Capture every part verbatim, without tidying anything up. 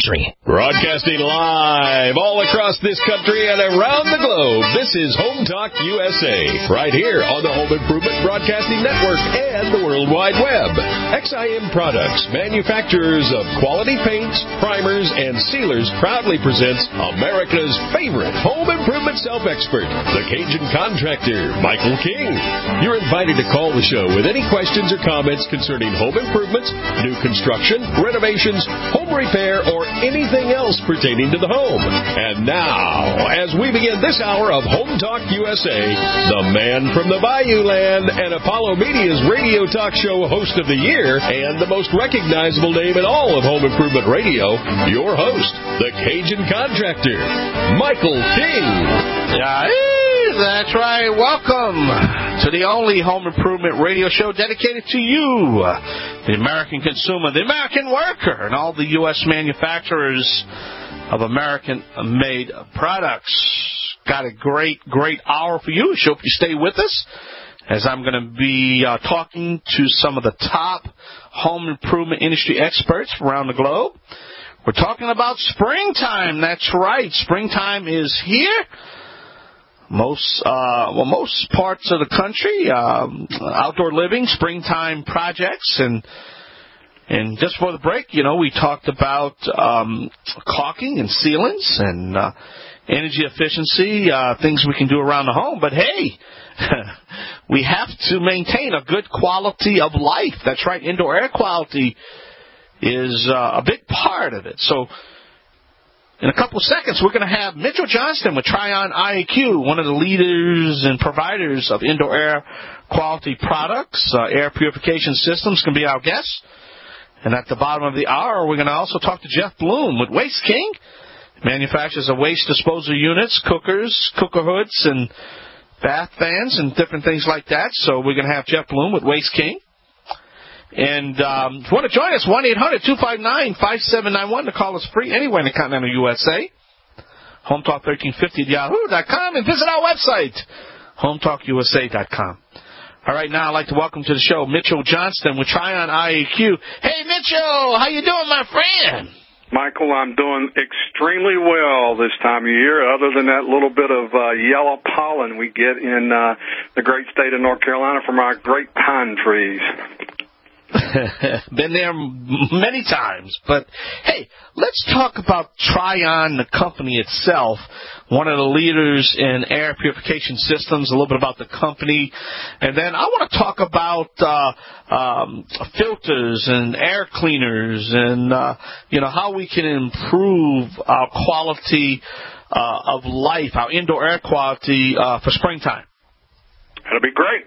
industry. Broadcasting live all across this country and around the globe, this is Home Talk U S A, right here on the Home Improvement Broadcasting Network and the World Wide Web. X I M Products, manufacturers of quality paints, primers, and sealers, proudly presents America's favorite home improvement self-expert, the Cajun contractor, Michael King. You're invited to call the show with any questions or comments concerning home improvements, new construction, renovations, home repair, or anything else pertaining to the home. And now, as we begin this hour of Home Talk U S A, the man from the Bayou Land and Apollo Media's radio talk show host of the year and the most recognizable name in all of home improvement radio, your host, the Cajun contractor, Michael King. Yeah, that's right. Welcome to the only home improvement radio show dedicated to you, the American consumer, the American worker, and all the U S manufacturers of American-made products. Got a great, great hour for you. So hope you stay with us as I'm going to be uh, talking to some of the top home improvement industry experts around the globe. We're talking about springtime. That's right. Springtime is here. Most, uh, well, most parts of the country, um, outdoor living, springtime projects, and and just for the break, you know, we talked about um, caulking and sealants and uh, energy efficiency, uh, things we can do around the home. But hey, we have to maintain a good quality of life. That's right, indoor air quality is uh, a big part of it. So in a couple of seconds, we're going to have Mitchell Johnston with Tryon I A Q, one of the leaders and providers of indoor air quality products, uh, air purification systems, can be our guest. And at the bottom of the hour, we're going to also talk to Jeff Bloom with Waste King, manufacturers of waste disposal units, cookers, cooker hoods, and bath fans, and different things like that. So we're going to have Jeff Bloom with Waste King. And um, if you want to join us, one eight hundred two five nine five seven nine one. The call is free anywhere in the continental U S A. Home Talk thirteen fifty at yahoo dot com, and visit our website, home talk u s a dot com. All right, now I'd like to welcome to the show Mitchell Johnston with Tryon I A Q. Hey, Mitchell, how you doing, my friend? Michael, I'm doing extremely well this time of year, other than that little bit of uh, yellow pollen we get in uh, the great state of North Carolina from our great pine trees. Been there many times. But, hey, let's talk about Tryon, the company itself, one of the leaders in air purification systems, a little bit about the company. And then I want to talk about uh, um, filters and air cleaners and, uh, you know, how we can improve our quality uh, of life, our indoor air quality uh, for springtime. That'll be great.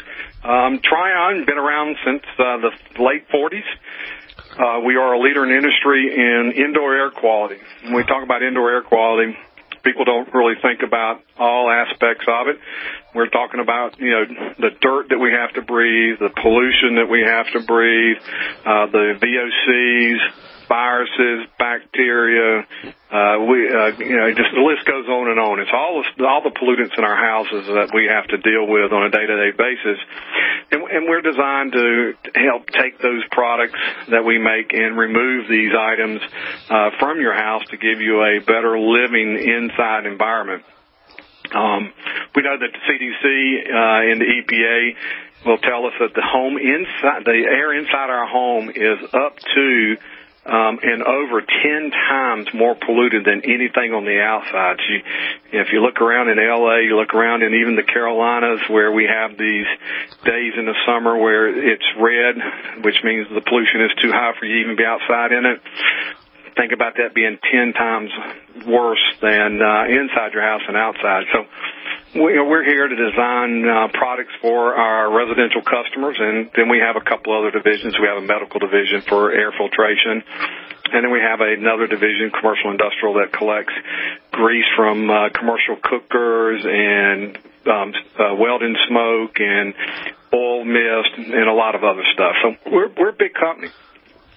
Um, Tryon, been around since uh, the late forties. Uh, we are a leader in the industry in indoor air quality. When we talk about indoor air quality, people don't really think about all aspects of it. We're talking about, you know, the dirt that we have to breathe, the pollution that we have to breathe, uh, the V O Cs, viruses, bacteria, uh, we, uh, you know, just the list goes on and on. It's all the, all the pollutants in our houses that we have to deal with on a day-to-day basis. And, and we're designed to help take those products that we make and remove these items, uh, from your house to give you a better living inside environment. Um, we know that the C D C, uh, and the E P A will tell us that the home inside, the air inside our home is up to Um, and over ten times more polluted than anything on the outside. You, if you look around in L A, you look around in even the Carolinas where we have these days in the summer where it's red, which means the pollution is too high for you to even be outside in it. Think about that being ten times worse than uh, inside your house and outside. So we, we're here to design uh, products for our residential customers, and then we have a couple other divisions. We have a medical division for air filtration, and then we have another division, commercial industrial, that collects grease from uh, commercial cookers and um, uh, welding smoke and oil mist and a lot of other stuff. So we're we're a big company.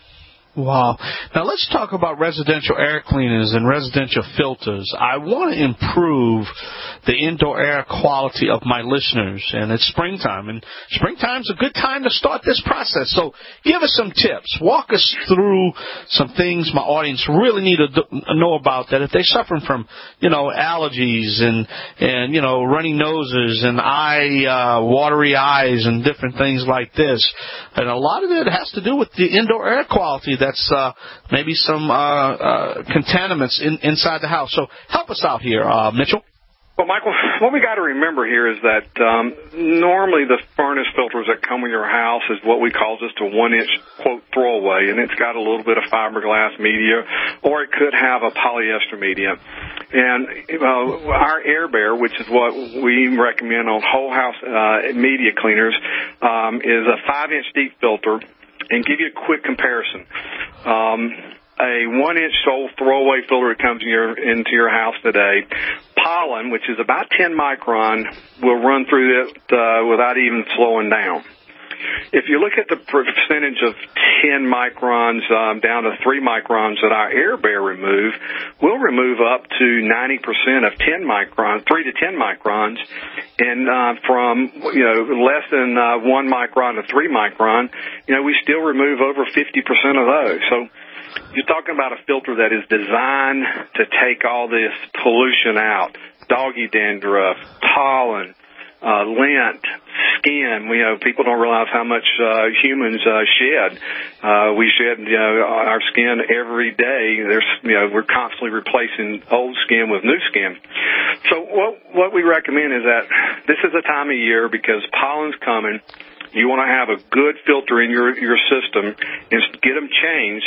Wow. Now let's talk about residential air cleaners and residential filters. I want to improve the indoor air quality of my listeners, and it's springtime, and springtime's a good time to start this process. So give us some tips. Walk us through some things my audience really need to know about that if they're suffering from, you know, allergies and, and you know, running noses and eye, uh, watery eyes and different things like this. And a lot of it has to do with the indoor air quality. That's uh, maybe some uh, uh, contaminants in, inside the house. So help us out here, uh, Mitchell. Well, Michael, what we got to remember here is that um, normally the furnace filters that come with your house is what we call just a one-inch, quote, throwaway, and it's got a little bit of fiberglass media, or it could have a polyester media. And uh, our Air Bear, which is what we recommend on whole house uh, media cleaners, um, is a five-inch deep filter. And give you a quick comparison. Um, a one-inch old throwaway filter that comes in your, into your house today, pollen, which is about ten micron, will run through it uh, without even slowing down. If you look at the percentage of ten microns um, down to three microns that our Air Bear remove, we'll remove up to ninety percent of ten microns, three to ten microns, and uh, from you know less than uh, one micron to three micron, you know we still remove over fifty percent of those. So you're talking about a filter that is designed to take all this pollution out, doggy dandruff, pollen, Uh, lint, skin. We, you know, people don't realize how much uh, humans uh, shed. Uh, we shed, you know, our skin every day. There's, you know, we're constantly replacing old skin with new skin. So what what we recommend is that this is a time of year because pollen's coming. You want to have a good filter in your your system and get them changed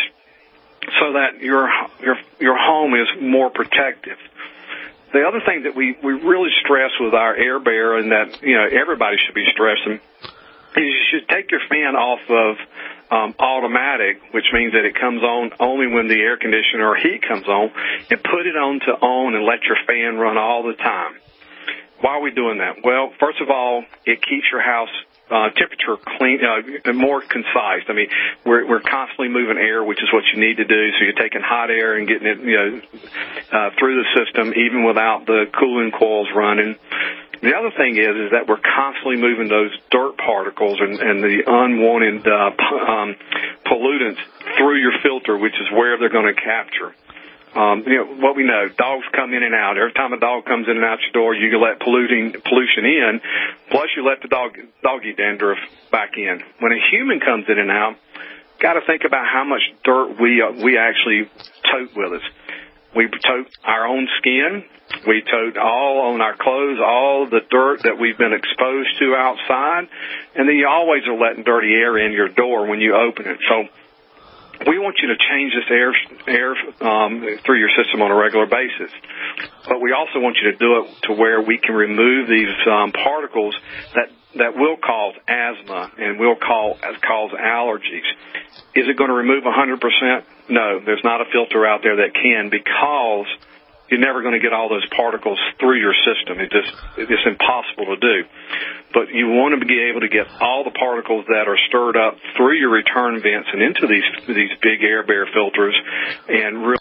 so that your your your home is more protective. The other thing that we, we really stress with our Air Bear and that, you know, everybody should be stressing is you should take your fan off of um, automatic, which means that it comes on only when the air conditioner or heat comes on, and put it on to on and let your fan run all the time. Why are we doing that? Well, first of all, it keeps your house Uh, temperature clean, uh, more concise. I mean, we're we're constantly moving air, which is what you need to do. So you're taking hot air and getting it, you know, uh, through the system, even without the cooling coils running. The other thing is, is that we're constantly moving those dirt particles and, and the unwanted uh, p- um, pollutants through your filter, which is where they're going to capture. Um, you know, what we know, dogs come in and out. Every time a dog comes in and out your door, you can let polluting, pollution in, plus you let the dog, doggy dandruff back in. When a human comes in and out, got to think about how much dirt we uh, we actually tote with us. We tote our own skin. We tote all on our clothes, all the dirt that we've been exposed to outside, and then you always are letting dirty air in your door when you open it. So we want you to change this air air um, through your system on a regular basis. But we also want you to do it to where we can remove these um, particles that, that will cause asthma and will call, cause allergies. Is it going to remove one hundred percent? No, there's not a filter out there that can, because you're never going to get all those particles through your system. It just, it's impossible to do. But you want to be able to get all the particles that are stirred up through your return vents and into these these big Air Bear filters and really.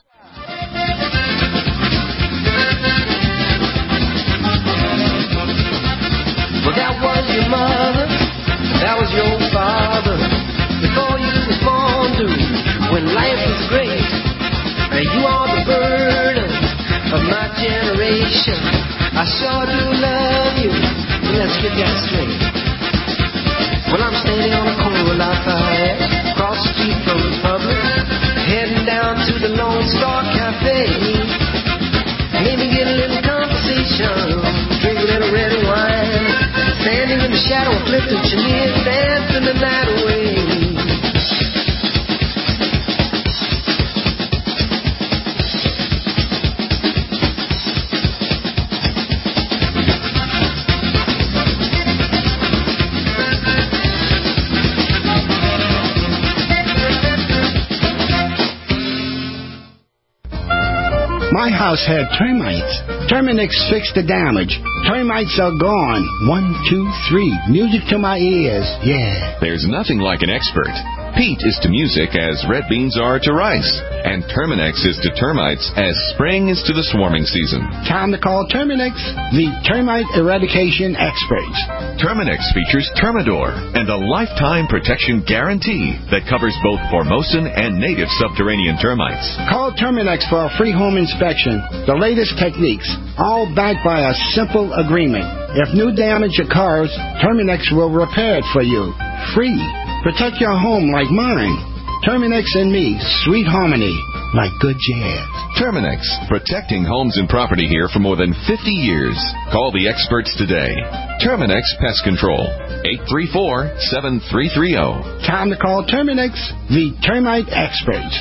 Well, that was your mother, that was your father, before you was born, dude, when life was great. And you are the burden of my generation. I sure do love you. Let's get that straight. Well, I'm standing on the corner of Lafayette, across the street from the Republic, heading down to the Lone Star Cafe. Maybe get a little conversation, drink a little red wine, standing in the shadow of Clifton Chenier, dancing the night away. My house had termites. Terminix fixed the damage. Termites are gone. One, two, three. Music to my ears. Yeah. There's nothing like an expert. Peat is to music as red beans are to rice. And Terminex is to termites as spring is to the swarming season. Time to call Terminex, the termite eradication experts. Terminex features Termidor and a lifetime protection guarantee that covers both Formosan and native subterranean termites. Call Terminex for a free home inspection. The latest techniques, all backed by a simple agreement. If new damage occurs, Terminex will repair it for you. Free. Protect your home like mine. Terminex and me, sweet harmony, like good jazz. Terminex, protecting homes and property here for more than fifty years. Call the experts today. Terminex Pest Control, eight three four, seven three three zero. Time to call Terminex, the termite experts.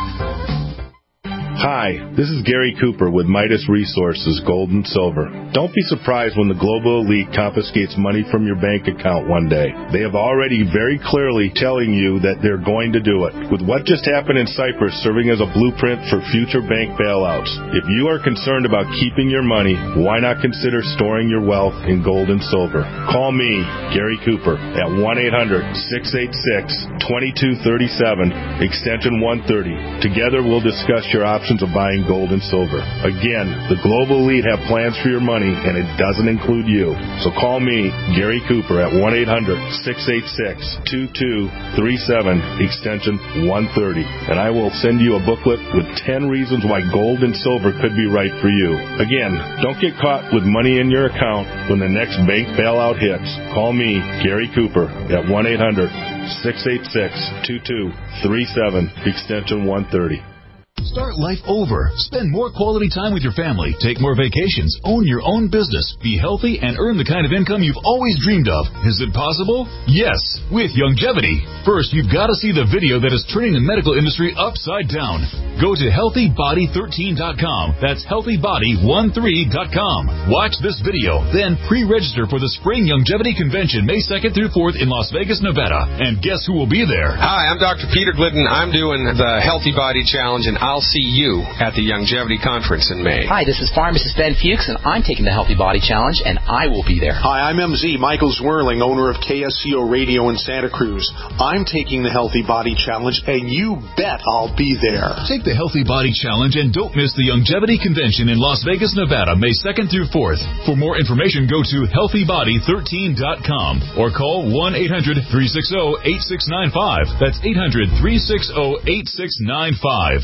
Hi, this is Gary Cooper with Midas Resources, Gold and Silver. Don't be surprised when the global elite confiscates money from your bank account one day. They have already very clearly telling you that they're going to do it. With what just happened in Cyprus serving as a blueprint for future bank bailouts, if you are concerned about keeping your money, why not consider storing your wealth in gold and silver? Call me, Gary Cooper, at one eight hundred, six eight six, two two three seven, extension one thirty. Together we'll discuss your options of buying gold and silver. Again, the global elite have plans for your money, and it doesn't include you. So call me, Gary Cooper, at one eight hundred, six eight six, two two three seven, extension one thirty, and I will send you a booklet with ten reasons why gold and silver could be right for you. Again, don't get caught with money in your account when the next bank bailout hits. Call me, Gary Cooper, at one eight hundred, six eight six, two two three seven, extension one thirty. Start life over. Spend more quality time with your family. Take more vacations. Own your own business. Be healthy and earn the kind of income you've always dreamed of. Is it possible? Yes, with Youngevity. First, you've got to see the video that is turning the medical industry upside down. Go to healthy body thirteen dot com. That's healthy body thirteen dot com. Watch this video. Then pre-register for the Spring Youngevity Convention May second through fourth in Las Vegas, Nevada. And guess who will be there? Hi, I'm Doctor Peter Glidden. I'm doing the Healthy Body Challenge, and I'll see you at the Youngevity Conference in May. Hi, this is Pharmacist Ben Fuchs, and I'm taking the Healthy Body Challenge, and I will be there. Hi, I'm M Z, Michael Zwirling, owner of K S C O Radio in Santa Cruz. I'm taking the Healthy Body Challenge, and you bet I'll be there. Take the Healthy Body Challenge and don't miss the Youngevity Convention in Las Vegas, Nevada, May second through fourth. For more information, go to healthy body thirteen dot com or call one eight hundred, three six zero, eight six nine five. That's eight hundred, three six zero, eight six nine five.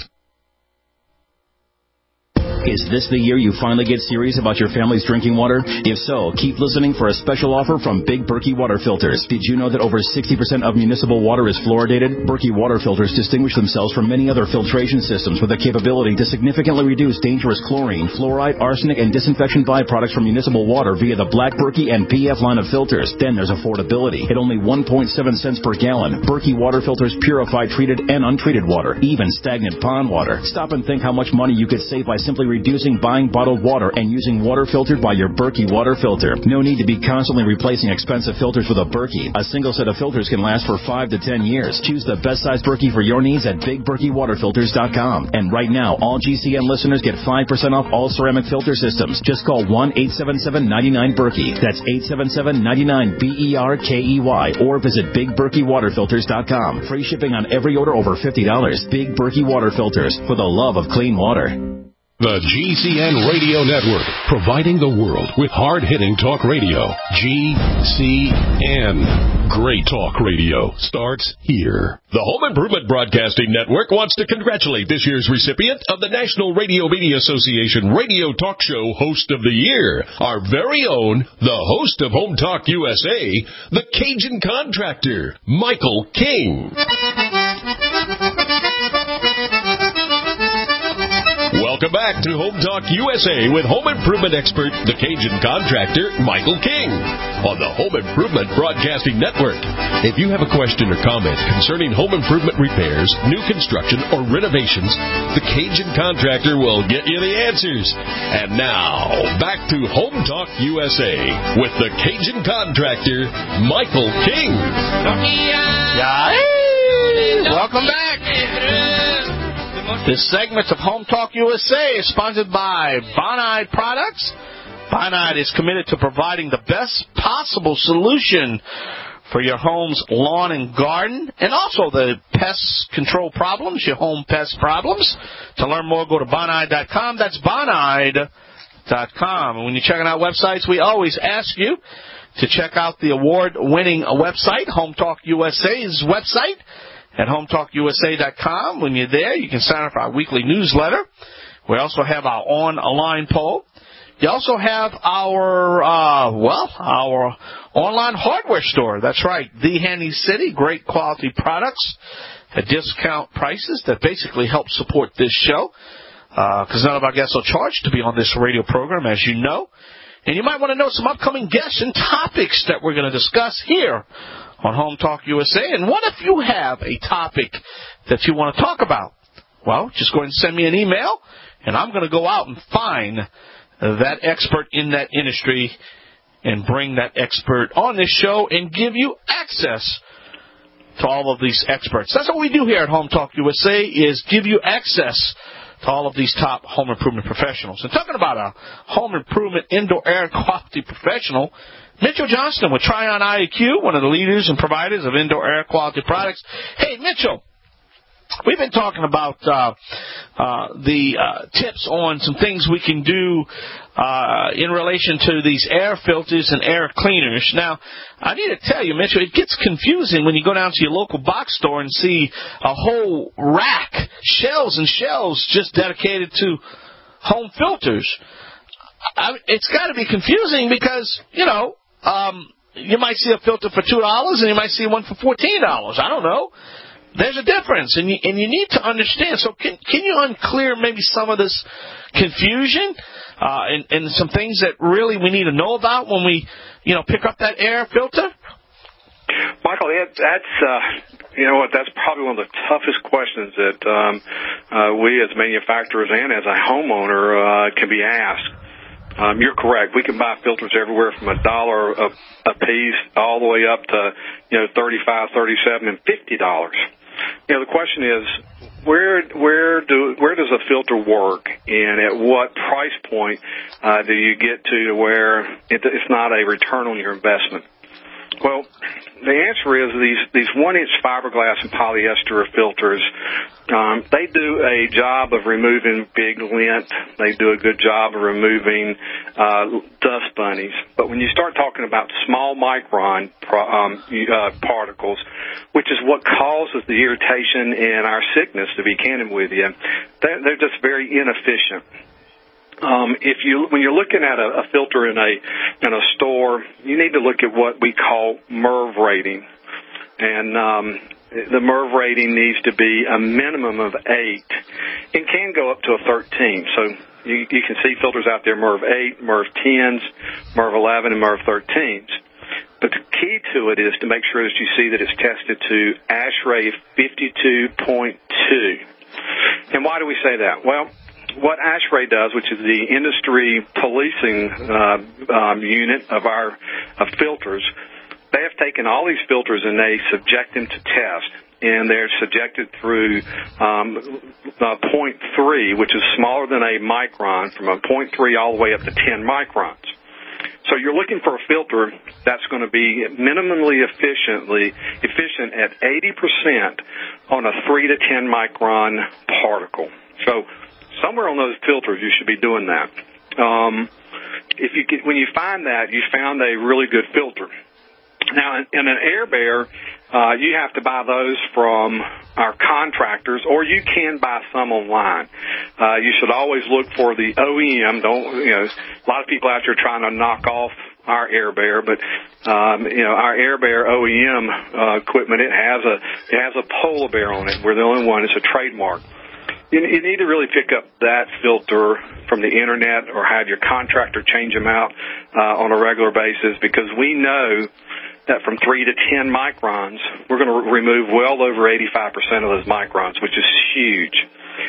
Is this the year you finally get serious about your family's drinking water? If so, keep listening for a special offer from Big Berkey Water Filters. Did you know that over sixty percent of municipal water is fluoridated? Berkey Water Filters distinguish themselves from many other filtration systems with the capability to significantly reduce dangerous chlorine, fluoride, arsenic, and disinfection byproducts from municipal water via the Black Berkey and P F line of filters. Then there's affordability. At only one point seven cents per gallon, Berkey Water Filters purify treated and untreated water, even stagnant pond water. Stop and think how much money you could save by simply reducing buying bottled water and using water filtered by your Berkey water filter. No need to be constantly replacing expensive filters with a Berkey. A single set of filters can last for five to ten years. Choose the best size Berkey for your needs at big berkey water filters dot com. And right now, all G C N listeners get five percent off all ceramic filter systems. Just call one eight seven seven, nine nine, Berkey. That's eight seven seven, nine nine, B E R K E Y. Or visit big berkey water filters dot com. Free shipping on every order over fifty dollars. Big Berkey Water Filters, for the love of clean water. The G C N Radio Network, providing the world with hard-hitting talk radio. G C N. Great talk radio starts here. The Home Improvement Broadcasting Network wants to congratulate this year's recipient of the National Radio Media Association Radio Talk Show Host of the Year, our very own, the host of Home Talk U S A, the Cajun Contractor, Michael King. Welcome back to Home Talk U S A with home improvement expert, the Cajun Contractor, Michael King, on the Home Improvement Broadcasting Network. If you have a question or comment concerning home improvement repairs, new construction, or renovations, the Cajun Contractor will get you the answers. And now, back to Home Talk U S A with the Cajun Contractor, Michael King. Yeah. Welcome back. This segment of Home Talk U S A is sponsored by Bonide Products. Bonide is committed to providing the best possible solution for your home's lawn and garden, and also the pest control problems, your home pest problems. To learn more, go to bonide dot com. That's bonide dot com. And when you're checking out websites, we always ask you to check out the award-winning website, Home Talk U S A's website at home talk u s a dot com. When you're there, you can sign up for our weekly newsletter. We also have our online poll. You also have our, uh, well, our online hardware store. That's right, The Handy City, great quality products at discount prices that basically help support this show, because uh, none of our guests are charged to be on this radio program, as you know. And you might want to know some upcoming guests and topics that we're going to discuss here on Home Talk U S A. And what if you have a topic that you want to talk about? Well, just go ahead and send me an email, and I'm going to go out and find that expert in that industry and bring that expert on this show and give you access to all of these experts. That's what we do here at Home Talk U S A, is give you access to all of these top home improvement professionals. And talking about a home improvement indoor air quality professional, Mitchell Johnston with Tryon I A Q, one of the leaders and providers of indoor air quality products. Hey, Mitchell, we've been talking about uh, uh, the uh, tips on some things we can do uh, in relation to these air filters and air cleaners. Now, I need to tell you, Mitchell, it gets confusing when you go down to your local box store and see a whole rack, shelves and shelves just dedicated to home filters. I, it's got to be confusing because, you know, um, you might see a filter for two dollars and you might see one for fourteen dollars. I don't know. There's a difference, and you, and you need to understand. So can, can you unclear maybe some of this confusion uh, and, and some things that really we need to know about when we, you know, pick up that air filter? Michael, that, that's, uh, you know what, that's probably one of the toughest questions that um, uh, we as manufacturers and as a homeowner uh, can be asked. Um, you're correct. We can buy filters everywhere from a dollar a, a piece all the way up to, you know, thirty-five, thirty-seven, and fifty dollars. You know, the question is, where where do where does a filter work, and at what price point uh, do you get to where it, it's not a return on your investment? Well, the answer is these these one-inch fiberglass and polyester filters, um, they do a job of removing big lint. They do a good job of removing uh, dust bunnies. But when you start talking about small micron um, uh, particles, which is what causes the irritation and our sickness, to be candid with you, they're, they're just very inefficient. Um, if you, when you're looking at a, a filter in a in a store, you need to look at what we call M R V rating, and um, the M R V rating needs to be a minimum of eight. It can go up to a thirteen. So you, you can see filters out there: M R V eight, M R V tens, M R V eleven, and M R V thirteens. But the key to it is to make sure that you see that it's tested to ASHRAE fifty-two point two. And why do we say that? Well, what ASHRAE does, which is the industry policing uh, um, unit of our of filters, they have taken all these filters and they subject them to test. And they're subjected through um, uh, point three, which is smaller than a micron, from a point three all the way up to ten microns. So you're looking for a filter that's going to be minimally efficiently efficient at eighty percent on a three to ten micron particle. So somewhere on those filters, you should be doing that. Um, if you get, when you find that, you found a really good filter. Now, in, in an air bear, uh, you have to buy those from our contractors, or you can buy some online. Uh, you should always look for the O E M. Don't, you know, a lot of people out there trying to knock off our air bear, but um, you know, our air bear O E M uh, equipment, it has a it has a polar bear on it. We're the only one. It's a trademark. You, you need to really pick up that filter from the internet, or have your contractor change them out uh, on a regular basis, because we know that from three to ten microns, we're going to re- remove well over eighty-five percent of those microns, which is huge.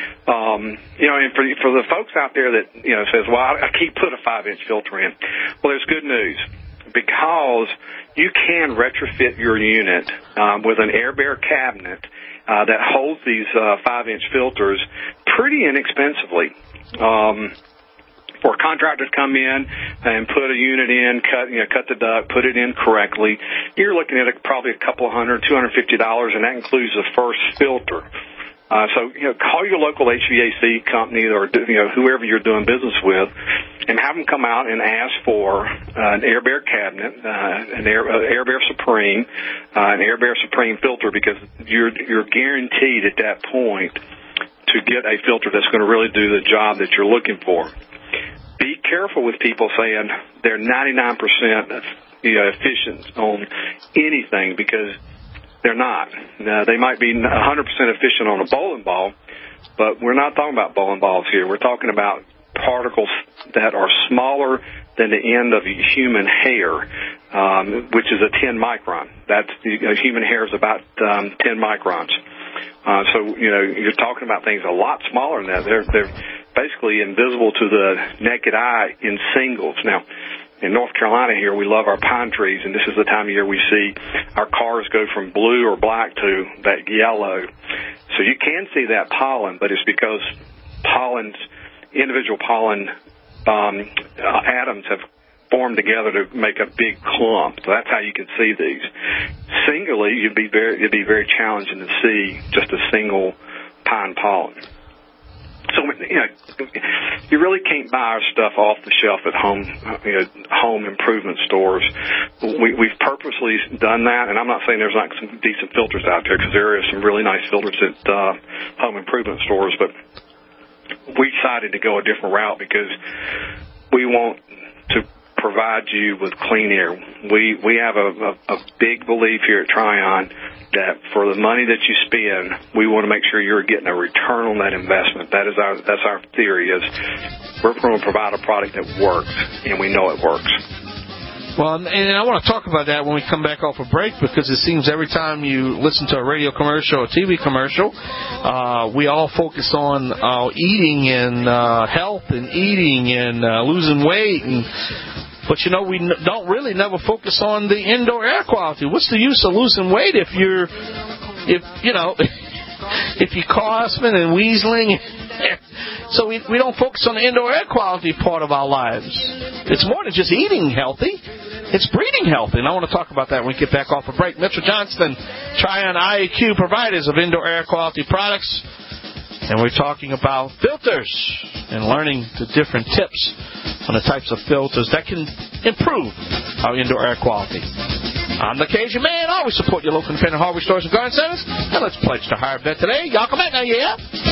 Um, you know, and for, for the folks out there that, you know, says, well, I, I can't put a five-inch filter in. Well, there's good news, because you can retrofit your unit um, with an air bear cabinet uh, that holds these uh, five-inch filters pretty inexpensively. Um, or contractors come in and put a unit in, cut you know cut the duct, put it in correctly, you're looking at a, probably a couple of hundred, two hundred fifty dollars, and that includes the first filter. Uh, so, you know, call your local H V A C company or, you know, whoever you're doing business with and have them come out and ask for uh, an Air Bear cabinet, uh, an Air, uh, Air Bear Supreme, uh, an Air Bear Supreme filter, because you're, you're guaranteed at that point to get a filter that's going to really do the job that you're looking for. Be careful with people saying they're ninety-nine percent you know, efficient on anything, because they're not. Now, they might be one hundred percent efficient on a bowling ball, but we're not talking about bowling balls here. We're talking about particles that are smaller than the end of a human hair, um, which is a ten micron. That's a human hair is about um, ten microns. Uh, so, you know, you're talking about things a lot smaller than that. They're, they're basically invisible to the naked eye in singles. Now, in North Carolina here, we love our pine trees, and this is the time of year we see our cars go from blue or black to that yellow. So you can see that pollen, but it's because pollens, individual pollen um, uh, atoms have formed together to make a big clump. So that's how you can see these. Singly, you'd be very, it'd be very challenging to see just a single pine pollen. So, you know, you really can't buy our stuff off the shelf at home, you know, home improvement stores. We, we've purposely done that, and I'm not saying there's not some decent filters out there, because there are some really nice filters at uh, home improvement stores, but we decided to go a different route because we want to provide you with clean air. We we have a, a, a big belief here at Tryon that for the money that you spend, we want to make sure you're getting a return on that investment. That is our that's our theory. Is we're going to provide a product that works, and we know it works. Well, and I want to talk about that when we come back off a break, because it seems every time you listen to a radio commercial or T V commercial, uh, we all focus on uh, eating and uh, health and eating and uh, losing weight and. But, you know, we n- don't really never focus on the indoor air quality. What's the use of losing weight if you're, if, you know, if you're coughing and wheezing? So we, we don't focus on the indoor air quality part of our lives. It's more than just eating healthy. It's breathing healthy. And I want to talk about that when we get back off a break. Mitchell Johnston, Tryon I A Q, providers of indoor air quality products. And we're talking about filters and learning the different tips on the types of filters that can improve our indoor air quality. I'm the Cajun Man. Always support your local independent hardware stores and garden centers. And let's pledge to hire a vet today. Y'all come out now, yeah?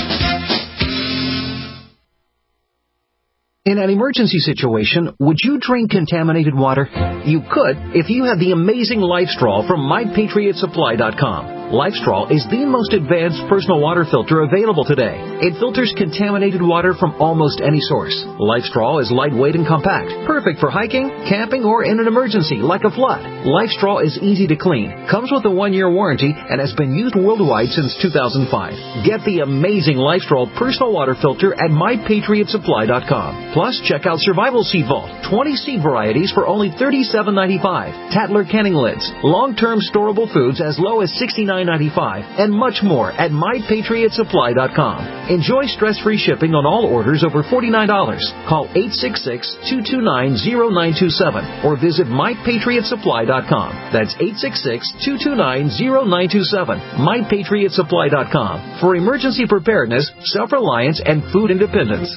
In an emergency situation, would you drink contaminated water? You could if you had the amazing LifeStraw from my patriot supply dot com. LifeStraw is the most advanced personal water filter available today. It filters contaminated water from almost any source. LifeStraw is lightweight and compact, perfect for hiking, camping, or in an emergency like a flood. LifeStraw is easy to clean, comes with a one-year warranty, and has been used worldwide since two thousand five. Get the amazing LifeStraw personal water filter at my patriot supply dot com. Plus, check out Survival Seed Vault, twenty seed varieties for only thirty-seven ninety-five. Tatler canning lids, long-term storable foods as low as sixty-nine ninety-five, and much more at my patriot supply dot com. Enjoy stress-free shipping on all orders over forty-nine dollars. Call eight six six, two two nine, zero nine two seven or visit my patriot supply dot com. That's eight six six, two two nine, zero nine two seven. my patriot supply dot com for emergency preparedness, self-reliance, and food independence.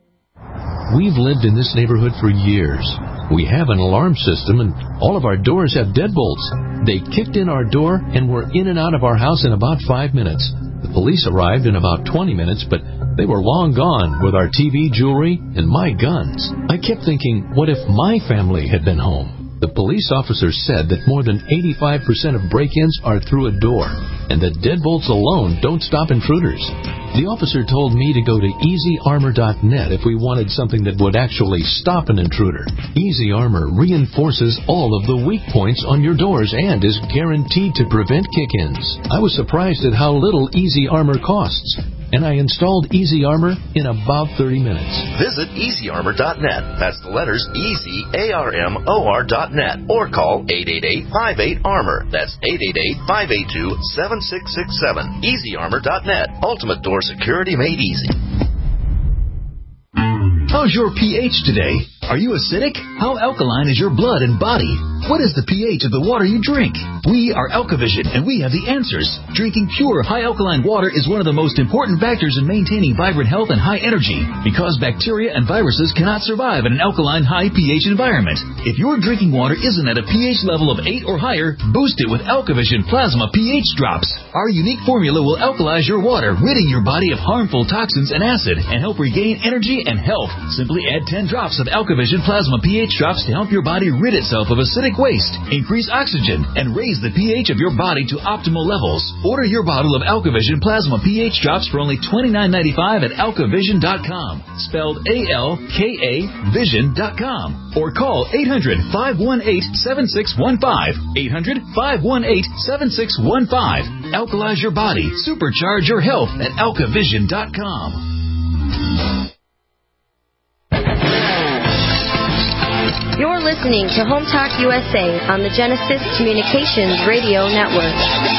We've lived in this neighborhood for years. We have an alarm system, and all of our doors have deadbolts. They kicked in our door and were in and out of our house in about five minutes. The police arrived in about twenty minutes, but they were long gone with our T V, jewelry, and my guns. I kept thinking, what if my family had been home? The police officer said that more than eighty-five percent of break-ins are through a door, and that deadbolts alone don't stop intruders. The officer told me to go to easy armor dot net if we wanted something that would actually stop an intruder. Easy Armor reinforces all of the weak points on your doors and is guaranteed to prevent kick-ins. I was surprised at how little Easy Armor costs, and I installed Easy Armor in about thirty minutes. Visit easy armor dot net. That's the letters E Z A R M O R dot net. Or call eight eight eight, five eight, armor. That's eight eight eight, five eight two, seven six six seven. easy armor dot net. Ultimate door security made easy. How's your pH today? Are you acidic? How alkaline is your blood and body? What is the pH of the water you drink? We are AlkaVision, and we have the answers. Drinking pure, high alkaline water is one of the most important factors in maintaining vibrant health and high energy, because bacteria and viruses cannot survive in an alkaline, high pH environment. If your drinking water isn't at a pH level of eight or higher, boost it with AlkaVision Plasma pH Drops. Our unique formula will alkalize your water, ridding your body of harmful toxins and acid, and help regain energy and health. Simply add ten drops of AlkaVision Plasma pH Drops to help your body rid itself of acidic waste, increase oxygen, and raise the pH of your body to optimal levels. Order your bottle of AlkaVision Plasma pH Drops for only twenty-nine ninety-five at alkavision dot com, spelled A L K A vision dot com, or call eight hundred, five one eight, seven six one five, eight hundred, five one eight, seven six one five. Alkalize your body, supercharge your health at alkavision dot com. You're listening to Home Talk U S A on the Genesis Communications Radio Network.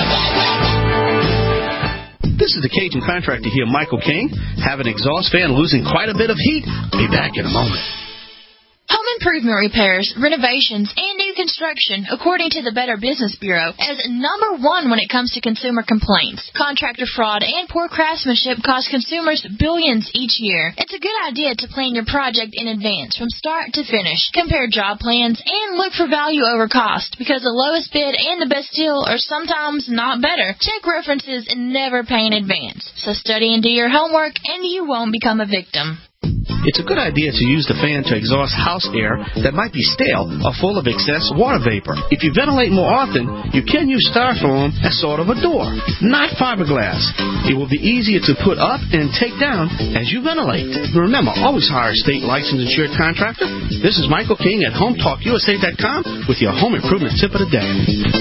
This is the Cajun contractor here, Michael King. Have an exhaust fan losing quite a bit of heat? Be back in a moment. Home improvement repairs, renovations, and new construction, according to the Better Business Bureau, as number one when it comes to consumer complaints. Contractor fraud and poor craftsmanship cost consumers billions each year. It's a good idea to plan your project in advance from start to finish. Compare job plans and look for value over cost, because the lowest bid and the best deal are sometimes not better. Check references and never pay in advance. So study and do your homework, and you won't become a victim. It's a good idea to use the fan to exhaust house air that might be stale or full of excess water vapor. If you ventilate more often, you can use styrofoam as sort of a door, not fiberglass. It will be easier to put up and take down as you ventilate. Remember, always hire a state licensed insured contractor. This is Michael King at home talk U S A dot com with your home improvement tip of the day.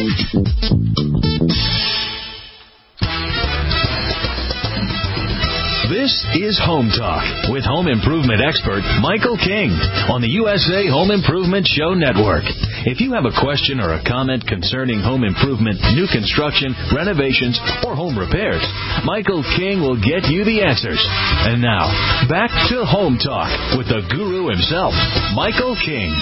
This is Home Talk with home improvement expert Michael King on the U S A Home Improvement Show Network. If you have a question or a comment concerning home improvement, new construction, renovations, or home repairs, Michael King will get you the answers. And now, back to Home Talk with the guru himself, Michael King.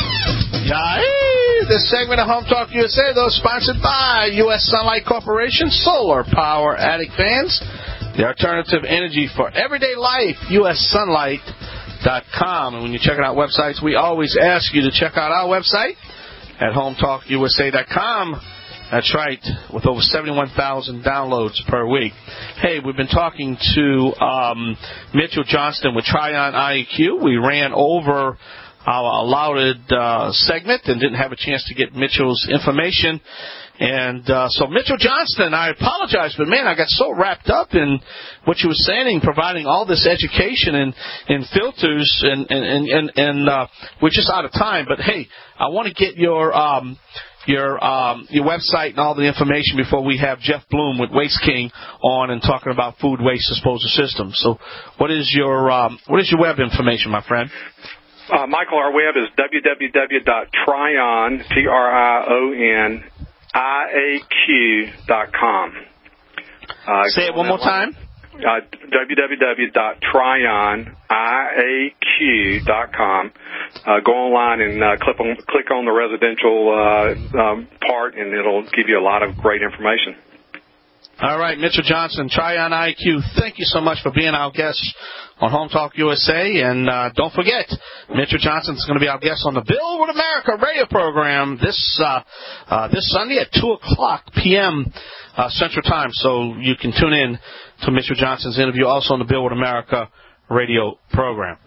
Hey, this segment of Home Talk U S A, though, sponsored by U S Sunlight Corporation, Solar Power Attic Fans. The alternative energy for everyday life, U S sunlight dot com. And when you check out websites, we always ask you to check out our website at home talk U S A dot com. That's right, with over seventy-one thousand downloads per week. Hey, we've been talking to um, Mitchell Johnston with Tryon I Q. We ran over our allotted uh, segment and didn't have a chance to get Mitchell's information. And uh, so, Mitchell Johnston, I apologize, but, man, I got so wrapped up in what you were saying, providing all this education and, and filters, and, and, and, and, and uh, we're just out of time. But, hey, I want to get your um, your um, your website and all the information before we have Jeff Bloom with Waste King on and talking about food waste disposal systems. So what is your um, what is your web information, my friend? Uh, Michael, our web is w w w dot tryon, T R I O N, I A Q dot com. Uh, Say it one more time. Uh, w w w dot tryon, I A Q dot com. Uh, go online and uh, click on click on the residential uh, um, part, and it'll give you a lot of great information. All right, Mitchell Johnson, Tryon I Q, thank you so much for being our guest on Home Talk U S A. And uh, don't forget, Mitchell Johnson is going to be our guest on the Build with America radio program this uh, uh, this Sunday at two o'clock p.m. Uh, Central Time. So you can tune in to Mitchell Johnson's interview also on the Build with America radio program.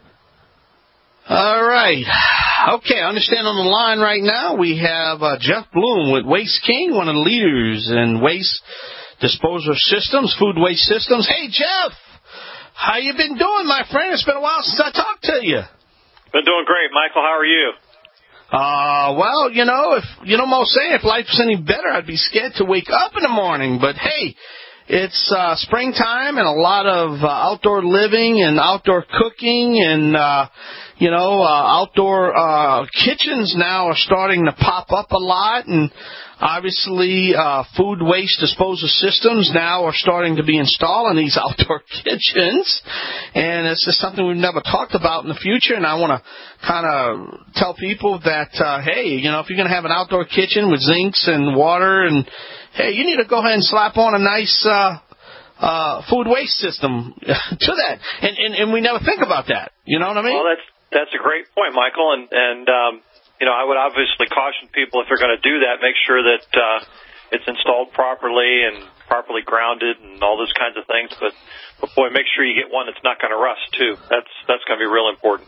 All right. Okay, I understand on the line right now we have uh, Jeff Bloom with Waste King, one of the leaders in waste disposal systems, food waste systems. Hey, Jeff, how you been doing, my friend? It's been a while since I talked to you. Been doing great, Michael. How are you? Uh, well, you know, if you know what I'm saying, if life was any better, I'd be scared to wake up in the morning. But hey, it's uh, springtime and a lot of uh, outdoor living and outdoor cooking, and uh, you know, uh, outdoor uh, kitchens now are starting to pop up a lot. And obviously, uh, food waste disposal systems now are starting to be installed in these outdoor kitchens, and it's just something we've never talked about in the future. And I want to kind of tell people that, uh, hey, you know, if you're going to have an outdoor kitchen with zincs and water, and hey, you need to go ahead and slap on a nice uh, uh, food waste system to that. And, and and we never think about that. You know what I mean? Well, that's that's a great point, Michael, and and. Um You know, I would obviously caution people if they're going to do that, make sure that uh, it's installed properly and properly grounded and all those kinds of things. But, but boy, make sure you get one that's not going to rust too. That's that's going to be real important.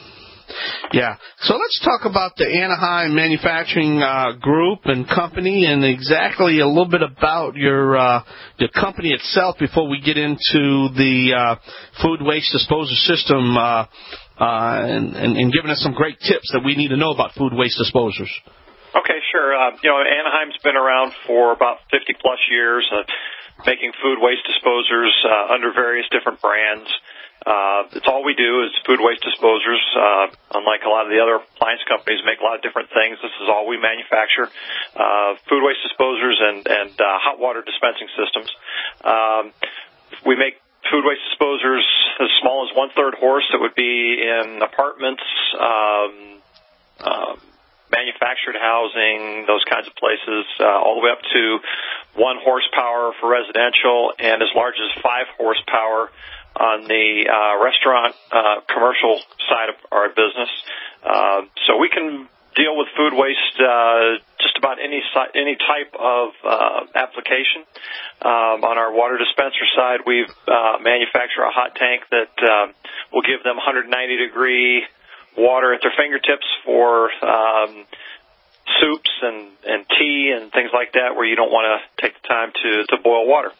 Yeah. So let's talk about the Anaheim Manufacturing uh, Group and Company, and exactly a little bit about your uh, your company itself before we get into the uh, food waste disposal system. Uh, Uh, and, and, and giving us some great tips that we need to know about food waste disposers. Okay, sure. Uh, you know, Anaheim's been around for about fifty plus years, uh, making food waste disposers uh, under various different brands. Uh, it's all we do is food waste disposers. Uh, unlike a lot of the other appliance companies, make a lot of different things. This is all we manufacture: uh, food waste disposers and and uh, hot water dispensing systems. Um, we make food waste disposers as small as one-third horse that would be in apartments, um, uh, manufactured housing, those kinds of places, uh, all the way up to one horsepower for residential and as large as five horsepower on the uh, restaurant uh, commercial side of our business. Uh, so we can deal with food waste uh, just about any any type of uh, application. Um, on our water dispenser side, we uh, manufacture a hot tank that uh, will give them one hundred ninety degree water at their fingertips for um, soups and, and tea and things like that, where you don't want to take the time to, to boil water.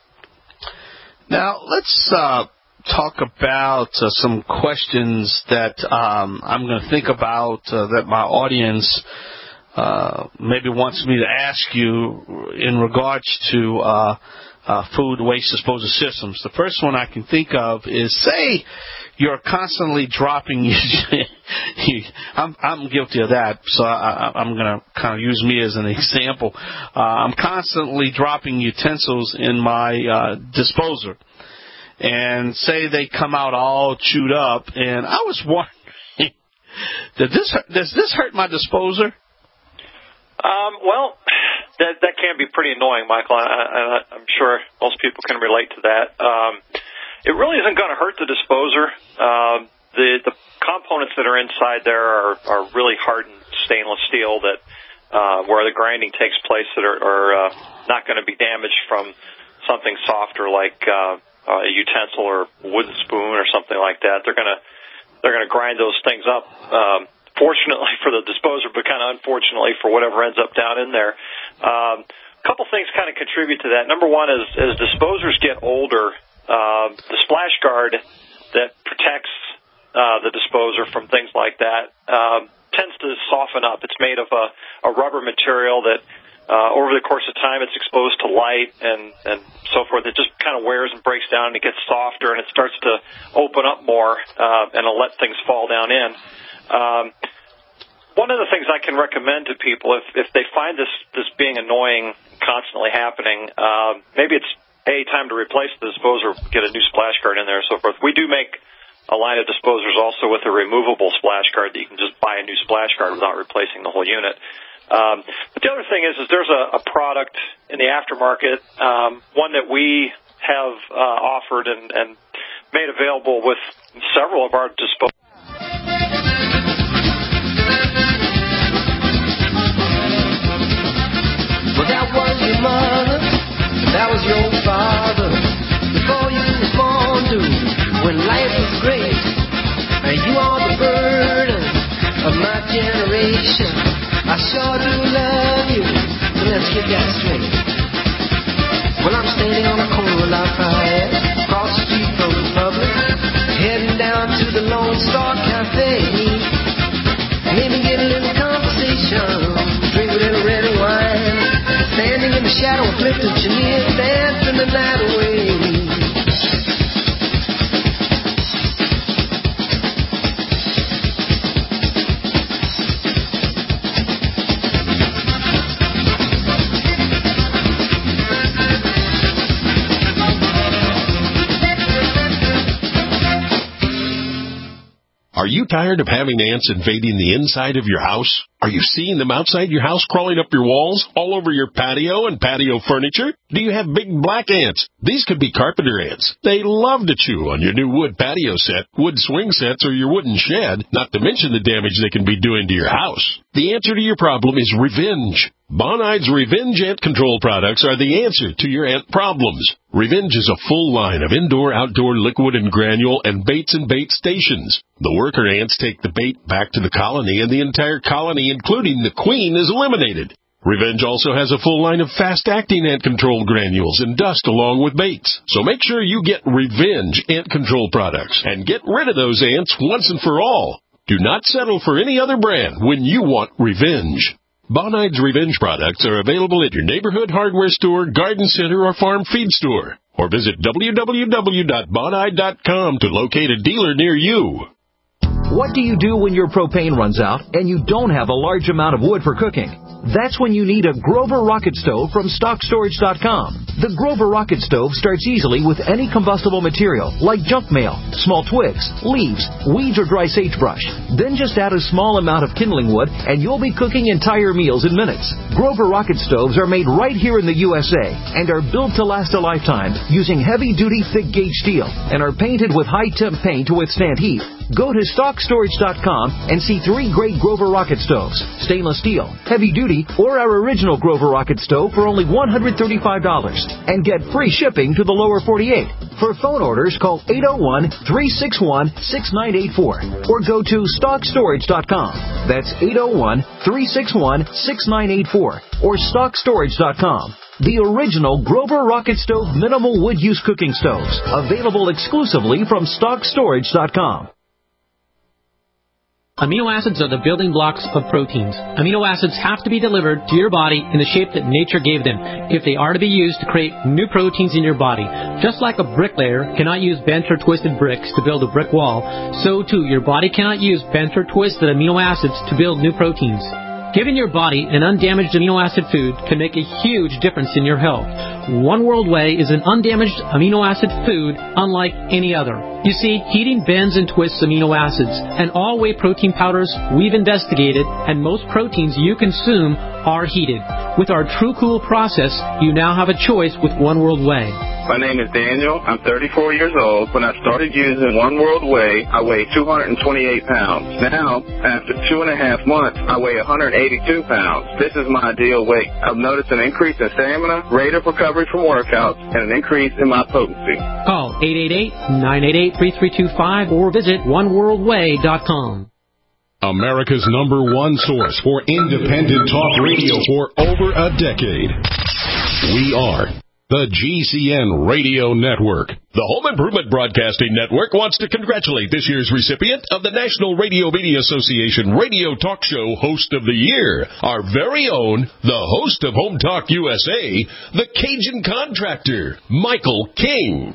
Now, let's uh, talk about uh, some questions that um, I'm going to think about uh, that my audience uh, maybe wants me to ask you in regards to uh, uh, food waste disposal systems. The first one I can think of is, say, you're constantly dropping. I'm, I'm guilty of that, so I, I'm going to kind of use me as an example. Uh, I'm constantly dropping utensils in my uh, disposer. And say they come out all chewed up, and I was wondering, does this does this hurt my disposer? Um, well, that that can be pretty annoying, Michael. I, I, I'm sure most people can relate to that. Um, it really isn't going to hurt the disposer. Um, the the components that are inside there are, are really hardened stainless steel that uh, where the grinding takes place that are, are uh, not going to be damaged from something softer like uh, a utensil or wooden spoon or something like that. They're going to they're going to grind those things up. Um, fortunately for the disposer, but kind of unfortunately for whatever ends up down in there. Um, a couple things kind of contribute to that. Number one is as disposers get older, uh, the splash guard that protects uh, the disposer from things like that um, tends to soften up. It's made of a, a rubber material that uh, over the course of time it's exposed to light and, and so forth. It just kind of wears and breaks down and it gets softer and it starts to open up more uh, and it'll let things fall down in. Um, one of the things I can recommend to people, if, if they find this, this being annoying, constantly happening, uh, maybe it's a time to replace the disposer, get a new splash guard in there and so forth. We do make a line of disposers also with a removable splash guard that you can just buy a new splash guard without replacing the whole unit. Um, but the other thing is, is there's a, a product in the aftermarket, um, one that we have uh, offered and, and made available with several of our disposers. That was your mother, that was your father, before you was born, dude, when life was great. And you are the burden of my generation. I sure do love you, so let's get that straight. Well, I'm standing on the corner of Lafayette, across the street from the Republic, heading down to the Lone Star Cafe. Maybe get a little conversation, drink a little red wine. Standing in the shadow of Clifton Chenier, dancing the night away. Are you tired of having ants invading the inside of your house? Are you seeing them outside your house crawling up your walls, all over your patio and patio furniture? Do you have big black ants? These could be carpenter ants. They love to chew on your new wood patio set, wood swing sets, or your wooden shed, not to mention the damage they can be doing to your house. The answer to your problem is Revenge. Bonide's Revenge Ant Control products are the answer to your ant problems. Revenge is a full line of indoor-outdoor liquid and granule and baits and bait stations. The worker ants take the bait back to the colony, and the entire colony, including the queen, is eliminated. Revenge also has a full line of fast-acting ant control granules and dust along with baits. So make sure you get Revenge Ant Control products and get rid of those ants once and for all. Do not settle for any other brand when you want Revenge. Bonide's Revenge products are available at your neighborhood hardware store, garden center, or farm feed store. Or visit w w w dot bonide dot com to locate a dealer near you. What do you do when your propane runs out and you don't have a large amount of wood for cooking? That's when you need a Grover Rocket Stove from stock storage dot com. The Grover Rocket Stove starts easily with any combustible material like junk mail, small twigs, leaves, weeds, or dry sagebrush. Then just add a small amount of kindling wood and you'll be cooking entire meals in minutes. Grover Rocket Stoves are made right here in the U S A and are built to last a lifetime using heavy-duty thick-gauge steel and are painted with high-temp paint to withstand heat. Go to stock storage dot com and see three great Grover Rocket Stoves, stainless steel, heavy-duty, or our original Grover Rocket Stove for only one hundred thirty-five dollars and get free shipping to the lower forty-eight. For phone orders, call eight oh one, three six one, six nine eight four or go to stock storage dot com. That's eight oh one, three six one, six nine eight four or stock storage dot com. The original Grover Rocket Stove minimal wood use cooking stoves, available exclusively from stock storage dot com. Amino acids are the building blocks of proteins. Amino acids have to be delivered to your body in the shape that nature gave them if they are to be used to create new proteins in your body. Just like a bricklayer cannot use bent or twisted bricks to build a brick wall, so too your body cannot use bent or twisted amino acids to build new proteins. Giving your body an undamaged amino acid food can make a huge difference in your health. One World Whey is an undamaged amino acid food unlike any other. You see, heating bends and twists amino acids, and all whey protein powders we've investigated, and most proteins you consume are heated. With our True Cool process, you now have a choice with One World Whey. My name is Daniel. I'm thirty-four years old. When I started using One World Whey, I weighed two hundred twenty-eight pounds. Now, after two and a half months, I weigh one hundred eighty-two pounds. This is my ideal weight. I've noticed an increase in stamina, rate of recovery from workouts, and an increase in my potency. Call eight eight eight, nine eight eight, three three two five or visit one world whey dot com. America's number one source for independent talk radio for over a decade. We are the G C N Radio Network. The Home Improvement Broadcasting Network wants to congratulate this year's recipient of the National Radio Media Association Radio Talk Show Host of the Year, our very own, the host of Home Talk U S A, the Cajun Contractor, Michael King.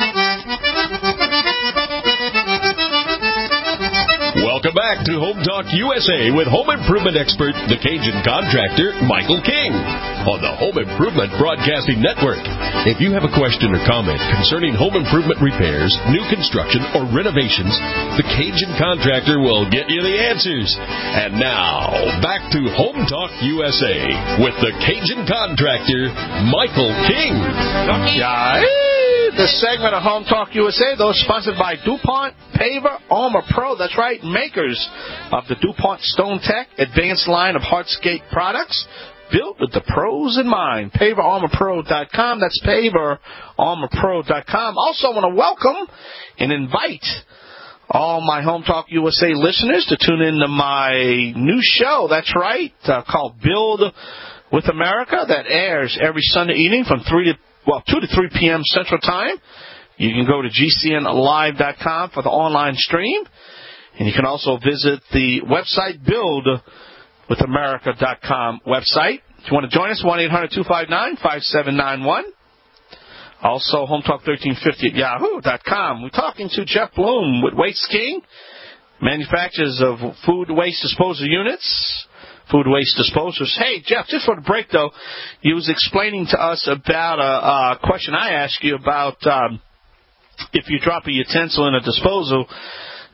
Welcome back to Home Talk U S A with home improvement expert, the Cajun Contractor, Michael King, on the Home Improvement Broadcasting Network. If you have a question or comment concerning home improvement repairs, new construction, or renovations, the Cajun Contractor will get you the answers. And now, back to Home Talk U S A with the Cajun Contractor, Michael King. Yeah. The segment of Home Talk U S A, though, sponsored by DuPont Paver Armor Pro. That's right, makers of the DuPont Stone Tech advanced line of hardscape products, built with the pros in mind. paver armor pro dot com. That's paver armor pro dot com. Also, I want to welcome and invite all my Home Talk U S A listeners to tune in to my new show. That's right, uh, called Build with America, that airs every Sunday evening from three to Well, two to three p.m. Central Time. You can go to G C N live dot com for the online stream. And you can also visit the website, build with america dot com website. If you want to join us, one eight hundred two five nine five seven nine one. Also, Home Talk thirteen fifty at yahoo dot com. We're talking to Jeff Bloom with Waste King, manufacturers of food waste disposal units. Food waste disposers. Hey, Jeff, just for the break, though, you was explaining to us about a, a question I asked you about um, if you drop a utensil in a disposal,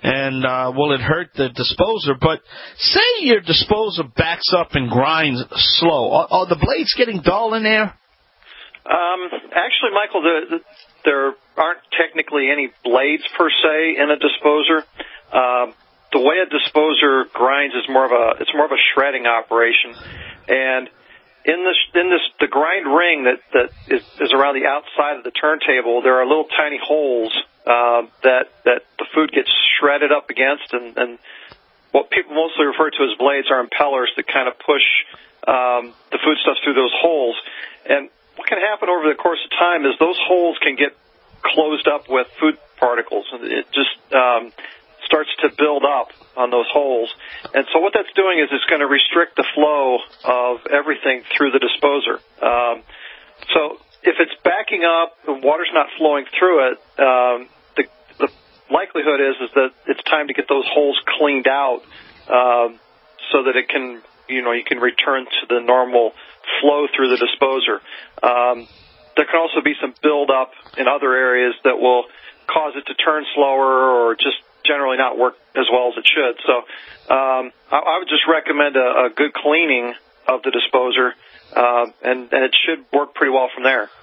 and uh, will it hurt the disposer? But say your disposer backs up and grinds slow. Are, are the blades getting dull in there? Um, actually, Michael, the, the, there aren't technically any blades per se in a disposer. Um, the way a disposer grinds is more of a it's more of a shredding operation, and in this in this the grind ring that that is, is around the outside of the turntable, there are little tiny holes uh, that that the food gets shredded up against, and, and what people mostly refer to as blades are impellers that kind of push um, the foodstuffs through those holes. And what can happen over the course of time is those holes can get closed up with food particles, and it just um, starts to build up on those holes. And so what that's doing is it's going to restrict the flow of everything through the disposer. Um, so if it's backing up, the water's not flowing through it, um, the, the likelihood is, is that it's time to get those holes cleaned out um, so that it can, you know, you can return to the normal flow through the disposer. Um, there can also be some buildup in other areas that will cause it to turn slower or just generally not work as well as it should. So um, I, I would just recommend a, a good cleaning of the disposer, uh, and, and it should work pretty well from there.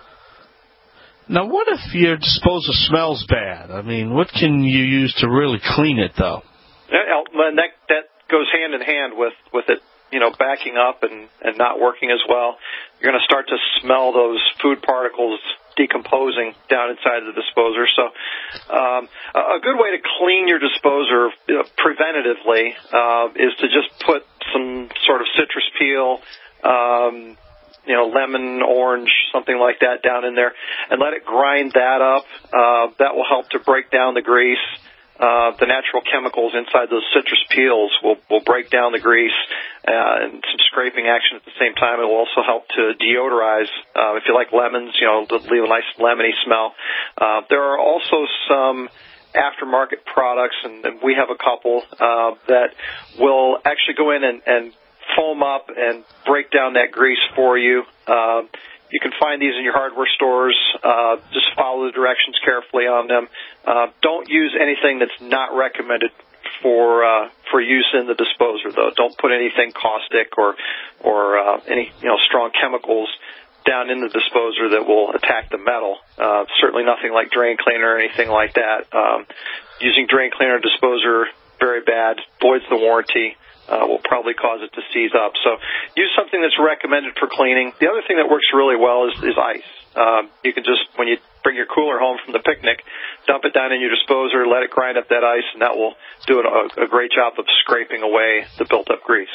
Now, what if your disposer smells bad? I mean, what can you use to really clean it, though? Yeah, and that, that goes hand in hand with, with it, you know, backing up and, and not working as well. You're going to start to smell those food particles decomposing down inside the disposer. So um, a good way to clean your disposer you know, preventatively uh, is to just put some sort of citrus peel, um, you know, lemon, orange, something like that down in there, and let it grind that up. Uh, that will help to break down the grease. Uh, the natural chemicals inside those citrus peels will, will break down the grease, uh, and some scraping action at the same time. It will also help to deodorize. Uh, if you like lemons, you know, leave a nice lemony smell. Uh, there are also some aftermarket products, and, and we have a couple, uh, that will actually go in and, and foam up and break down that grease for you. Uh, You can find these in your hardware stores. Uh, just follow the directions carefully on them. Uh, don't use anything that's not recommended for uh, for use in the disposer, though. Don't put anything caustic or or uh, any you know strong chemicals down in the disposer that will attack the metal. Uh, certainly nothing like drain cleaner or anything like that. Um, using drain cleaner or disposer, very bad, voids the warranty. Uh, will probably cause it to seize up. So use something that's recommended for cleaning. The other thing that works really well is, is ice. Um, you can just, when you bring your cooler home from the picnic, dump it down in your disposer, let it grind up that ice, and that will do a, a great job of scraping away the built-up grease.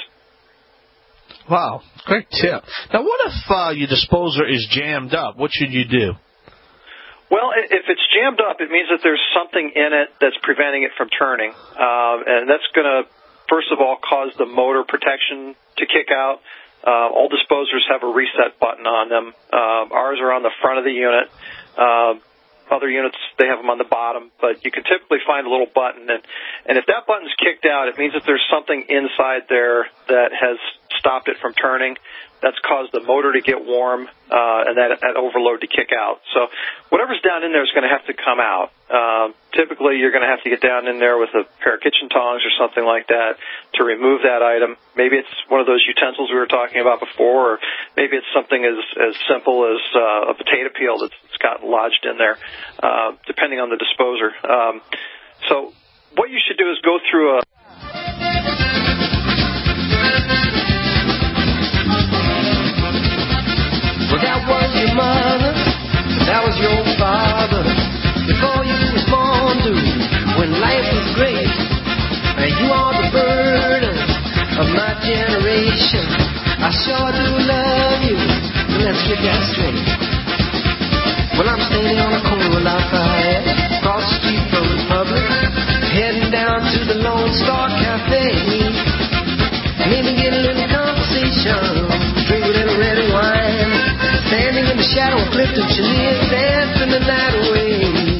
Wow, great tip. Now, what if uh, your disposer is jammed up? What should you do? Well, if it's jammed up, it means that there's something in it that's preventing it from turning, uh, and that's going to first of all, cause the motor protection to kick out. Uh, all disposers have a reset button on them. Uh, ours are on the front of the unit. Uh, other units, they have them on the bottom, but you can typically find a little button. And, and if that button's kicked out, it means that there's something inside there that has stopped it from turning. That's caused the motor to get warm uh, and that, that overload to kick out. So whatever's down in there is going to have to come out. Uh, typically, you're going to have to get down in there with a pair of kitchen tongs or something like that to remove that item. Maybe it's one of those utensils we were talking about before, or maybe it's something as, as simple as uh, a potato peel that's gotten lodged in there, uh, depending on the disposer. Um, so what you should do is go through a Well, that was your mother, that was your father, before you was born, dude, when life was great. And you are the burden of my generation. I sure do love you, but let's get that straight. Well, I'm standing on a corner of Lafayette, across the street from the Republic, heading down to the Lone Star Cafe. Maybe get a little conversation, drink a little red wine. Standing in the shadow of Clifton Chenier, dancing the night away.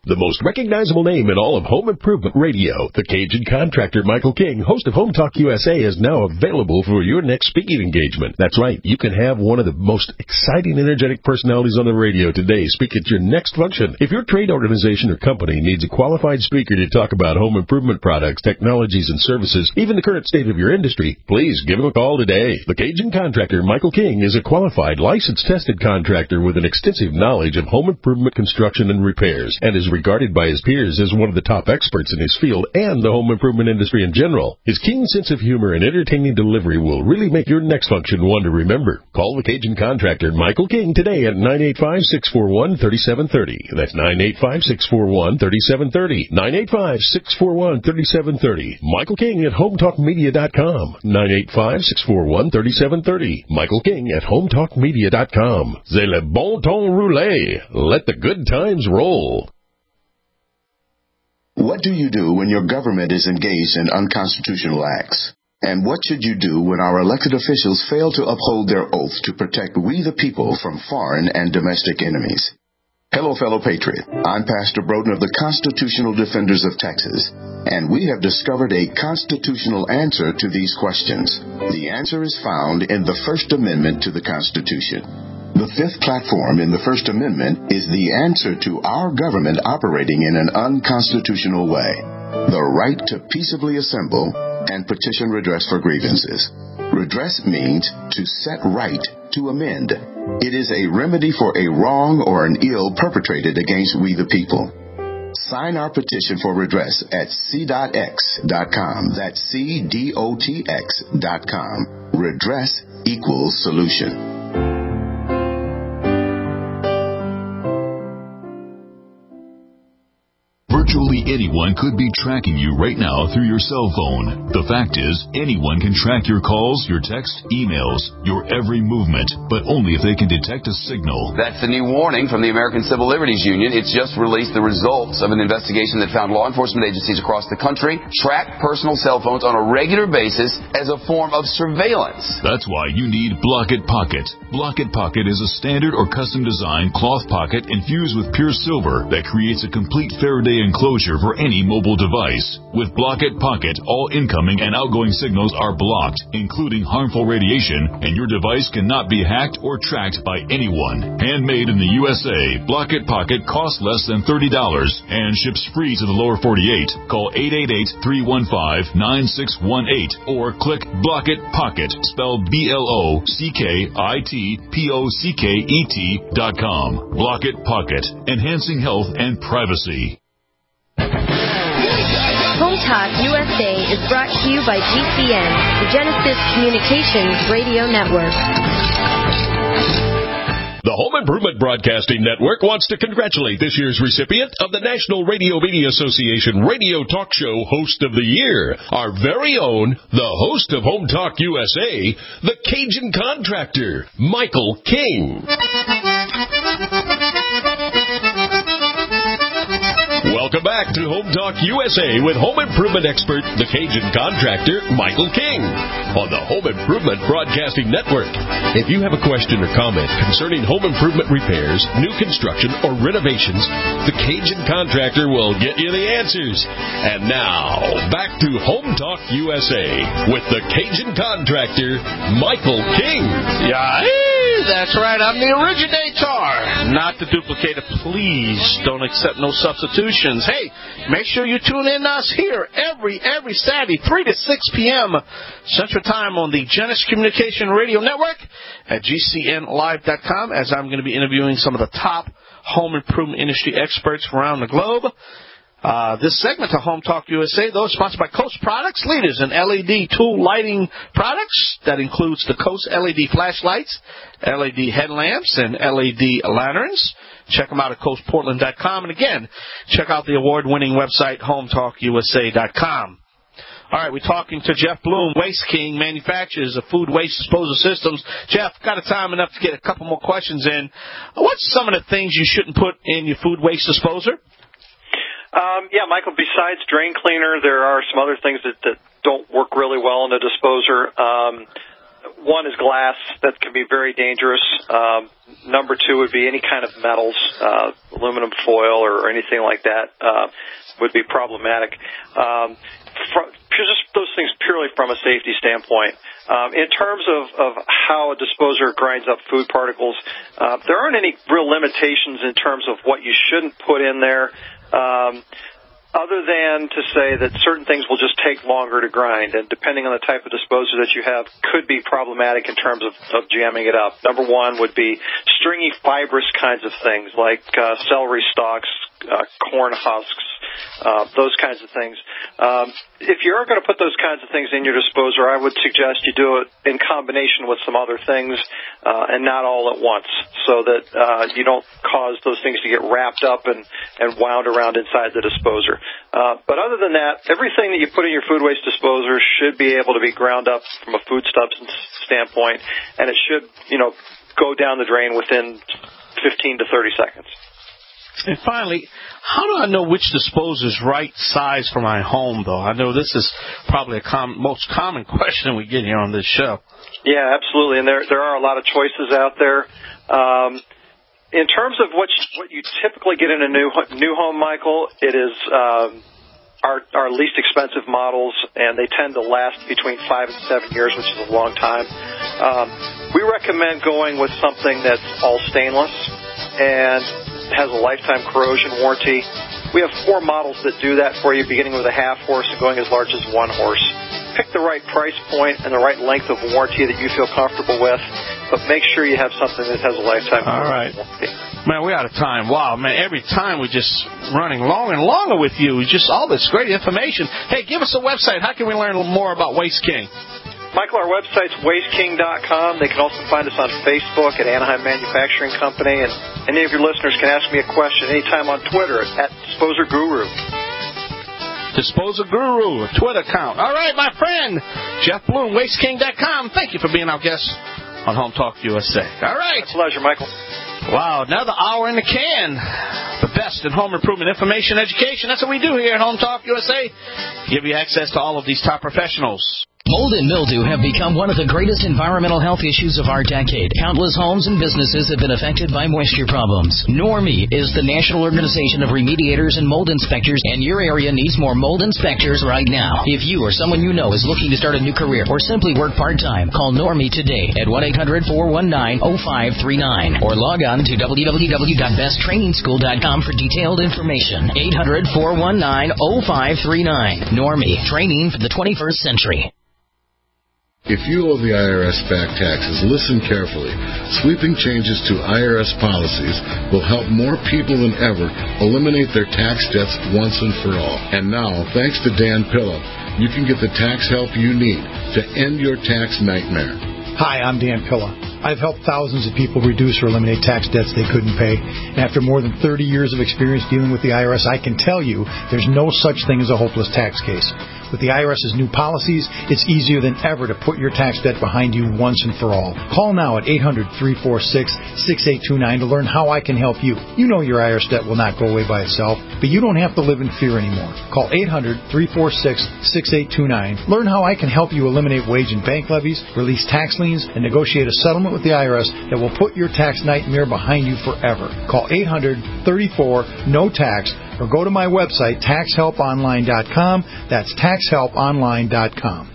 The most recognizable name in all of home improvement radio, the Cajun Contractor Michael King, host of Home Talk U S A, is now available for your next speaking engagement. That's right, you can have one of the most exciting, energetic personalities on the radio today speak at your next function. If your trade organization or company needs a qualified speaker to talk about home improvement products, technologies, and services, even the current state of your industry, please give him a call today. The Cajun Contractor Michael King is a qualified, licensed, tested contractor with an extensive knowledge of home improvement construction and repairs, and is regarded by his peers as one of the top experts in his field and the home improvement industry in general. His keen sense of humor and entertaining delivery will really make your next function one to remember. Call the Cajun Contractor Michael King today at nine eight five, six four one, three seven three zero. That's nine eight five, six four one, three seven three zero. nine eight five, six four one, three seven three zero. Michael King at home talk media dot com. nine eight five, six four one, three seven three zero. Michael King at home talk media dot com. C'est le bon ton roulé. Let the good times roll. What do you do when your government is engaged in unconstitutional acts? And what should you do when our elected officials fail to uphold their oath to protect we the people from foreign and domestic enemies? Hello, fellow patriot. I'm Pastor Broden of the Constitutional Defenders of Texas, and we have discovered a constitutional answer to these questions. The answer is found in the First Amendment to the Constitution. The fifth platform in the First Amendment is the answer to our government operating in an unconstitutional way. The right to peaceably assemble and petition redress for grievances. Redress means to set right, to amend. It is a remedy for a wrong or an ill perpetrated against we the people. Sign our petition for redress at c dot x dot com. That's C D O T X dot com. Redress equals solution. Virtually anyone could be tracking you right now through your cell phone. The fact is, anyone can track your calls, your texts, emails, your every movement, but only if they can detect a signal. That's the new warning from the American Civil Liberties Union. It's just released the results of an investigation that found law enforcement agencies across the country track personal cell phones on a regular basis as a form of surveillance. That's why you need Block-It Pocket. Block-It Pocket is a standard or custom designed cloth pocket infused with pure silver that creates a complete Faraday enclosure for any mobile device. With Block-It Pocket, all incoming and outgoing signals are blocked, including harmful radiation, and your device cannot be hacked or tracked by anyone. Handmade in the U S A, Block-It Pocket costs less than thirty dollars and ships free to the lower forty-eight. Call eight eight eight, three one five, nine six one eight or click Block-It Pocket, spelled B L O C K I T P O C K E T dot com. Block-It Pocket, enhancing health and privacy. Home Talk U S A is brought to you by G C N, the Genesis Communications Radio Network. The Home Improvement Broadcasting Network wants to congratulate this year's recipient of the National Radio Media Association Radio Talk Show Host of the Year, our very own, the host of Home Talk U S A, the Cajun Contractor, Michael King. Welcome back to Home Talk U S A with home improvement expert, the Cajun Contractor, Michael King, on the Home Improvement Broadcasting Network. If you have a question or comment concerning home improvement repairs, new construction, or renovations, the Cajun Contractor will get you the answers. And now, back to Home Talk U S A with the Cajun Contractor, Michael King. Yeah, that's right. I'm the originator, not the duplicator. Please don't accept no substitutions. Hey, make sure you tune in us here every every Saturday, three to six p.m. Central Time on the Genesis Communication Radio Network at G C N live dot com, as I'm going to be interviewing some of the top home improvement industry experts around the globe. Uh, this segment of Home Talk U S A, though, is sponsored by Coast Products, leaders in L E D tool lighting products. That includes the Coast L E D flashlights, L E D headlamps, and L E D lanterns. Check them out at coast portland dot com. And again, check out the award-winning website, home talk U S A dot com. All right, we're talking to Jeff Bloom, Waste King, manufacturers of food waste disposal systems. Jeff, got a time enough to get a couple more questions in. What's some of the things you shouldn't put in your food waste disposer? Um, yeah, Michael, besides drain cleaner, there are some other things that, that don't work really well in a disposer. Um, one is glass. That can be very dangerous. Um, number two would be any kind of metals, uh, aluminum foil or anything like that uh, would be problematic. Um, from, just those things purely from a safety standpoint. Um, in terms of, of how a disposer grinds up food particles, uh, there aren't any real limitations in terms of what you shouldn't put in there. Um, other than to say that certain things will just take longer to grind, and depending on the type of disposer that you have, could be problematic in terms of, of jamming it up. Number one would be stringy, fibrous kinds of things like uh, celery stalks, uh, corn husks, uh, those kinds of things. Um, if you are going to put those kinds of things in your disposer, I would suggest you do it in combination with some other things uh, and not all at once, so that uh, you don't cause those things to get wrapped up and, and wound around inside the disposer. Uh, but other than that, everything that you put in your food waste disposer should be able to be ground up from a food substance standpoint, and it should, you know, go down the drain within fifteen to thirty seconds. And finally, how do I know which disposer is right size for my home, though? I know this is probably the com- most common question we get here on this show. Yeah, absolutely, and there there are a lot of choices out there. Um, in terms of what you, what you typically get in a new new home, Michael, it is um, our our least expensive models, and they tend to last between five and seven years, which is a long time. Um, we recommend going with something that's all stainless and has a lifetime corrosion warranty. We have four models that do that for you, beginning with a half horse and going as large as one horse. Pick the right price point and the right length of warranty that you feel comfortable with, but make sure you have something that has a lifetime All right. warranty. Man, we're out of time. Wow, man, every time we're just running longer and longer with you. Just all this great information. Hey, give us a website. How can we learn more about Waste King? Michael, our website's waste king dot com. They can also find us on Facebook at Anaheim Manufacturing Company. And any of your listeners can ask me a question anytime on Twitter at Disposer Guru. Disposer Guru, Twitter account. All right, my friend, Jeff Bloom, waste king dot com. Thank you for being our guest on Home Talk U S A. All right. My pleasure, Michael. Wow, another hour in the can. The best in home improvement information, education. That's what we do here at Home Talk U S A. Give you access to all of these top professionals. Mold and mildew have become one of the greatest environmental health issues of our decade. Countless homes and businesses have been affected by moisture problems. Normie is the national organization of remediators and mold inspectors, and your area needs more mold inspectors right now. If you or someone you know is looking to start a new career or simply work part-time, call Normie today at one eight hundred, four one nine, oh five three nine or log on to w w w dot best training school dot com for detailed information. eight hundred, four one nine, oh five three nine. Normie, training for the twenty-first century. If you owe the I R S back taxes, listen carefully. Sweeping changes to I R S policies will help more people than ever eliminate their tax debts once and for all. And now, thanks to Dan Pilla, you can get the tax help you need to end your tax nightmare. Hi, I'm Dan Pilla. I've helped thousands of people reduce or eliminate tax debts they couldn't pay. And after more than thirty years of experience dealing with the I R S, I can tell you there's no such thing as a hopeless tax case. With the I R S's new policies, it's easier than ever to put your tax debt behind you once and for all. Call now at eight hundred, three four six, six eight two nine to learn how I can help you. You know your I R S debt will not go away by itself, but you don't have to live in fear anymore. Call eight hundred, three four six, six eight two nine. Learn how I can help you eliminate wage and bank levies, release tax liens, and negotiate a settlement with the I R S that will put your tax nightmare behind you forever. Call eight hundred, thirty-four, no tax or go to my website, tax help online dot com. That's tax help online dot com.